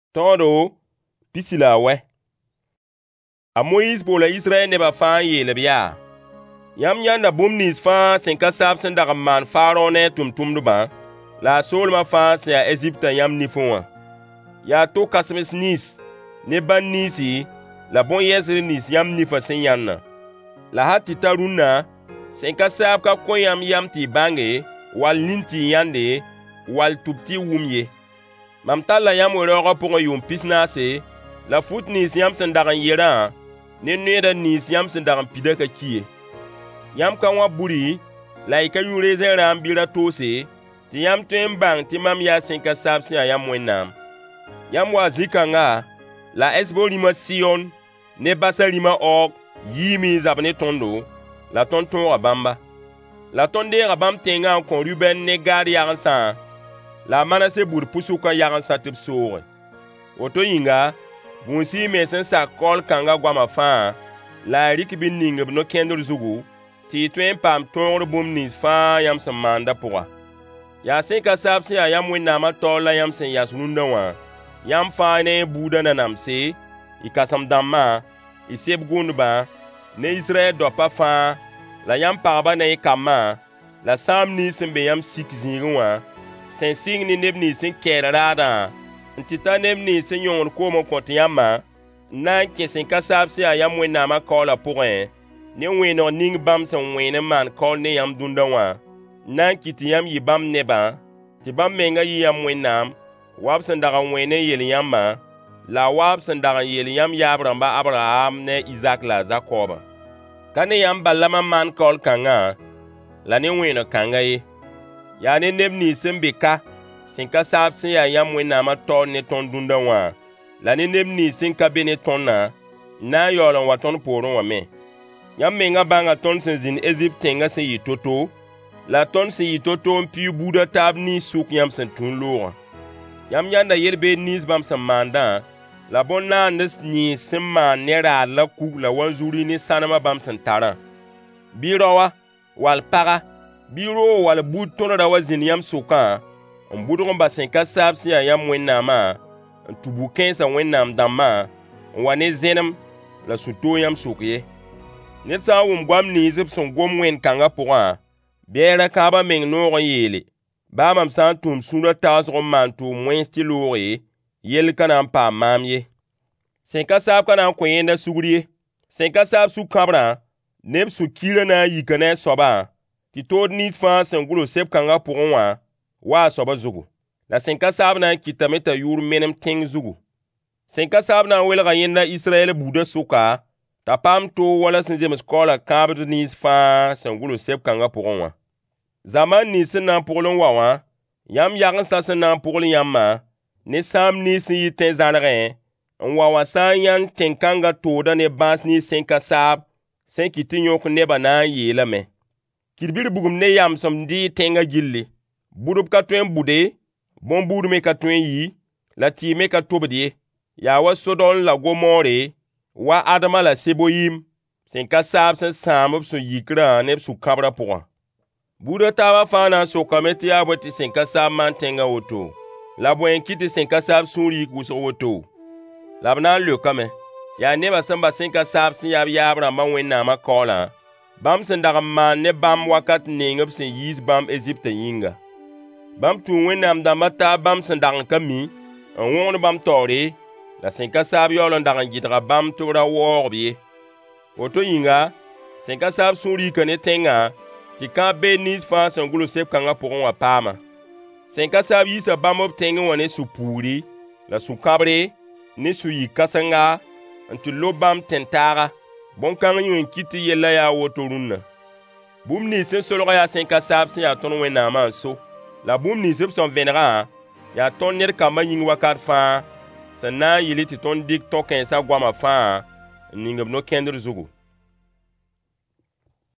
Tõodo pisi la wɛ. A Moïse bola Israɛl nebã fãa n yeel-b yaa: Yãmb yãnda bũmb nins fãa sẽn ka saab sẽn dag n maan Faarõ ne a tʋmtʋmdbã, la a soolmã fãa sẽn yaa Eziptã yãmb nifẽ wã. Yaa to-kãsems nins ne bãn ninsi la bõn-yɛsr nins yãmb nifã sẽn yãnnã. La ha tɩ ta rũnnã sẽn ka saab ka kõ yãmb yam tɩ y bãnge, wall nin tɩ y yãnde, wall tʋb tɩ y wʋm ye. Mam talla yãmb we-raoogã pʋgẽ yʋʋm pis-naase, la fut nins yãmb sẽn dag n yerã, ne noɛɛda nins yãmb sẽn dag n pida ka ki ye. Yãmb ka wã buri, la y ka yũ reezẽ rãam bɩ ra-toose, tɩ yãmb tõe n bãng tɩ mam yaa sẽn ka saab sẽn yaa yãmb Wẽnnaam. Yãmb waa zĩ-kãnga, la Ɛsbo rĩmã Siyon ne Basa rĩmã Oog yiime n zab ne tõndo, la tõnd tõoga bãmba. La tõnd deega bãmb tẽngã n kõ Rubɛn ne Gaad yagensã, la a Manase bur pʋsʋkã yagensã tɩ b sooge. Woto yĩnga, bũusi y me sẽn sak kaool kãngã goamã fãa, la a rɩk bɩ ning b no-kẽndr zugu, tɩ y tõe n paam tõogr bũmb nins fãa yãmb sẽn maandã pʋga. Yaa sẽn ka saab sẽn yaa yãmb Wẽnnaamã taoor la yãmb sẽn yãs rũndã wã, yãmb fãa ne buudã nanamse, y kãsem-dãmbã, y seb-gũndbã, ne Israɛl daopã fãa, la yãmb pagba ne y kambã, la sãam nins sẽn be yãmb sik zĩigẽ wã, sẽn sɩng ne neb nins sẽn kɛɛd raadã, n tɩ ta neb nins sẽn yõngd koom n kõ tɩ yãmbã, n na n kẽ sẽn ka saab sẽn yaa yãmb Wẽnnaamã kaoolã pʋgẽ, ne wẽeneg ning bãmb sẽn wẽen n maan kaool ne yãmb dũndã wã, n na n kɩt tɩ yãmb yɩ bãmb nebã, tɩ bãmb mengã yɩ yãmb Wẽnnaam, wab sẽn dag n wẽen n yel yãmbã, la wab sẽn dag n yeel yãmb yaab-rãmbã Abraham ne Izak la a Zakobã. Ka ne yãmb balla mam maan kaool kãngã, la ne wẽeneg kãngã ye. Yaa ne neb nins sẽn be ka, sẽn ka saab sẽn yaa yãmb Wẽnnaamã taoor ne tõnd dũndã wã, la ne neb nins sẽn ka be ne tõndã, n na n yaool n wa tõnd poorẽ wã me. Yãmb mengã bãnga tõnd sẽn zĩnd Ezipt tẽngã sẽn yɩ to-to, la tõnd sẽn yɩ to-to n piig buudã taab nins sʋk yãmb sẽn tũ n loogã. Yãmb yãnda yel-beed nins bãmb sẽn maandã, la bõn-naands nins sẽn maan ne raad la kug la wanzuri ne sãnemã bãmb sẽn tarã. Bɩ raoa, wall paga, bɩ roo wall bud tõnd ra wa zĩnd yãmb sʋkã, n bʋdg n bas sẽn ka saab sẽn yaa yãmb Wẽnnaamã, n tʋ bu-kãensã Wẽnnaam dãmbã, n wa ne zẽnem la sũ-toog yãmb sʋk ye. Ned sã n wʋm goam nins b sẽn gom wẽn-kãngã pʋgã, bɩ a ra-kãabã meng noog n yeele: Baa mam sã n tʋʋm sũurã tagsg n maan tʋʋm wẽns tɩ looge, yell ka na n paam maam ye. Sẽn ka saab ka na n kõ yẽnda sugr ye. Sẽn ka saab sũ-kãbrã, neb sũ-kiirã na n yika ne a soabã, tɩ tood nins fãa sẽn gʋls seb-kãngã pʋgẽ wã waa a soabã zugu. La sẽn ka saab na n kɩtame t'a yʋʋr menem tẽng zugu. Sẽn ka saab na n welga yẽnda Israɛl buudã sʋka, t'a paam toog wala sẽn zems kaoolã kãabd nins fãa sẽn gʋls seb-kãngã pʋgẽ wã. Zamaan nins sẽn na n pʋgl n wa wã, yãmb yagensã sẽn na n pʋgl yãmbã, ne sãam nins sẽn yɩ tẽ-zãrgẽ, n wa wã sã n yãnd tẽn-kãngã tooda ne bãas nins sẽn ka saab, sẽn kɩt tɩ yõk nebã na n yeelame. Kidbir bugum ne yamsem dɩɩ tẽngã gilli. Budb ka tõe n bude, bõn-buud me ka tõe n yi, la tɩɩ me ka tʋbd ye. Yaa wa Sodom la Gomore, wa Adma la Seboyim, sẽn ka saab sẽn sãam b sũ-yikrã ne b sũ-kãbrã pʋgã. Buudã taabã fãa na n sokame tɩ yaa bõe tɩ sẽn ka saab maan tẽngã woto, la bõe n kɩt tɩ sẽn ka saab sũur yik wʋsg woto. La b na n leokame. Yaa nebã sẽn bas sẽn ka saab sẽn yaa b yaab-rãmbã Wẽnnaamã kaoolã, bãmb sẽn dag n maan ne bãmb wakat ning b sẽn yiis bãmb Eziptã yĩnga. Bãmb tũu Wẽnnaam dãmbã taab bãmb sẽn dag n ka mi, n wõgd bãmb taoore, la sẽn ka saab yaool n dag n gɩdga bãmb tɩ b ra waoogb ye. Woto yĩnga, sẽn ka saab sũur yika ne tẽngã, tɩ kãab beed nins fãa sẽn gʋls seb-kãngã pʋgẽ wã paama. Sẽn ka saab yiisa bãmb b tẽngẽ wã ne sũ-puuri, la sũ-kãbre, ne sũ-yik kãsenga, n tɩ lob bãmb tẽn-taaga. Bõn-kãng yẽ n kɩt tɩ yella yaa woto rũnnã. Bũmb nins sẽn solg yaa sẽn ka saab sẽn yaa tõnd Wẽnnaamã n so, la bũmb nins b sẽn vẽnegã yaa tõnd ned kambã yĩng wakat fãa, sẽn na n yɩl tɩ tõnd dɩk to-kãensã goamã fãa n ning b no-kẽndr zugu.